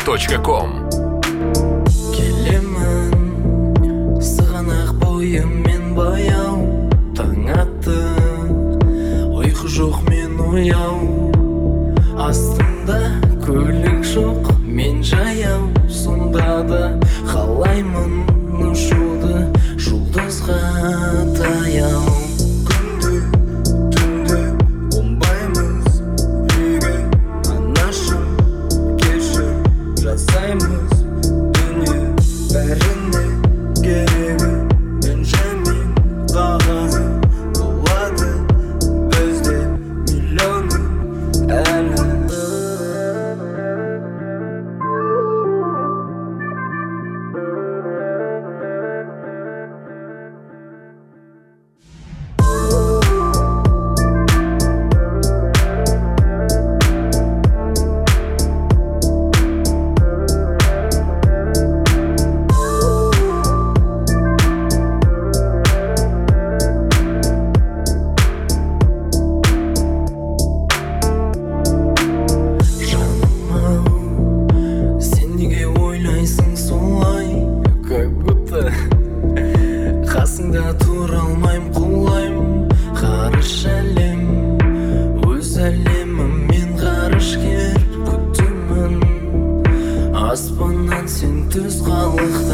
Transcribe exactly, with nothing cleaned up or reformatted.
точка ком. Келемін сығанақ бойымен баяу, таң атты, ұйқы жоқ мен ояу. Астымда көлік жоқ, мен жаяу, сонда да қалаймын ұшуды жұлдызға таяу. Күнде, түнде оңбаймыз үйге, анашым кешір жасаймыз дүние бәріне керегі. Бенджамин қағазы болады бізде миллионы әлі. Қасыңда тұра алмайм, құлайм, ғарыш әлем, өз әлемім, мен ғарышкер күтімін. Аспаннан сен түс қалық